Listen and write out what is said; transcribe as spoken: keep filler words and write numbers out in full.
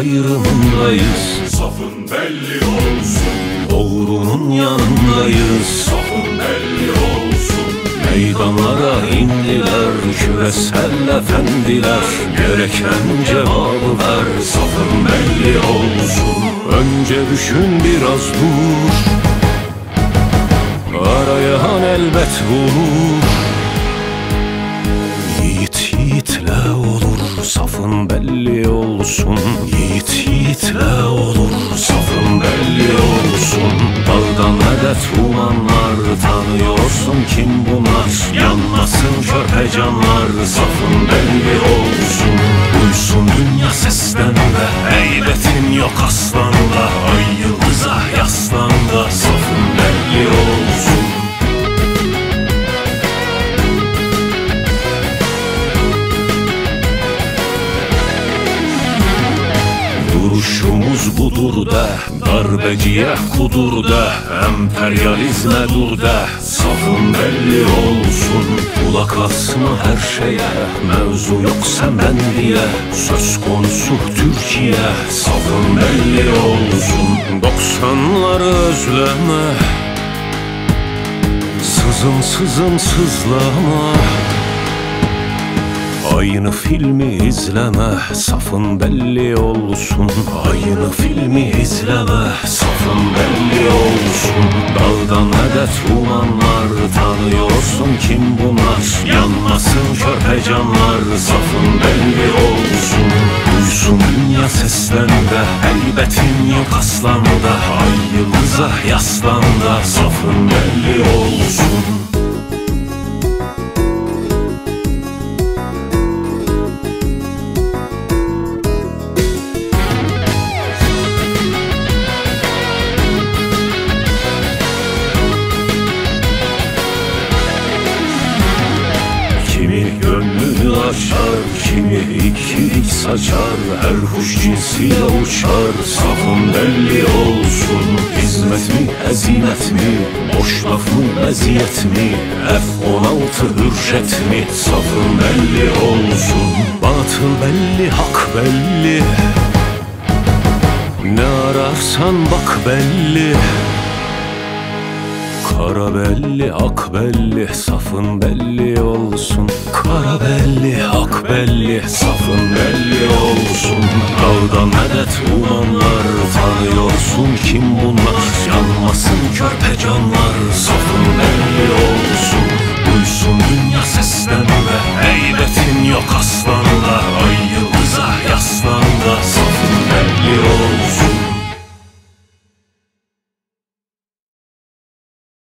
ayrımındayız. Safın belli olsun. Doğrunun yanındayız. Safın belli olsun. Meydanlara indiler küresel efendiler, gereken cevabı ver. Safın belli olsun. Önce düşün, biraz dur, arayan elbet bulur. Yiğit yiğitle olur, safın belli olsun. Yiğit yiğitle olur, safın belli olsun. Dağdan medet umanlar, tanıyorsun kim bunlar? Yanmasın körpe canlar, safın belli olsun. Duysun dünya sesten de, heybetin yok aslanda. Ay yıldıza yaslan da, safın belli olsun. Duruşumuz budur de, darbeciye kudur de, emperyalizme dur de, safın belli olsun. Kulak asma her şeye, mevzu yok sen ben diye, söz konusu Türkiye, safın belli olsun. Doksanları özleme, sızım sızım sızlama. Aynı filmi izleme, safın belli olsun. Aynı filmi izleme, safın belli olsun. Dağdan medet umanlar, tanıyorsun kim bunlar? Yanmasın körpe canlar, safın belli olsun. Duysun dünya seslen de, heybetin yok aslanda. Ay yıldıza yaslan da, safın belli olsun. Kimi gönlünü açar, kimi ikilik saçar, her kuş cinsiyle uçar, safın belli olsun. Hizmet mi, hezimet mi, boş laf mı, meziyet mi, F on altı hürjet mi, safın belli olsun. Batıl belli, hak belli, ne ararsan bak belli. Kara belli, ak belli, safın belli olsun. Kara belli, ak belli, safın belli olsun. Dağdan medet umanlar, tanıyorsun kim bunlar? Yanmasın körpe canlar, safın belli olsun. Duysun dünya seslen de, heybetin yok aslanda. Ay yıldıza yaslan da, safın belli olsun.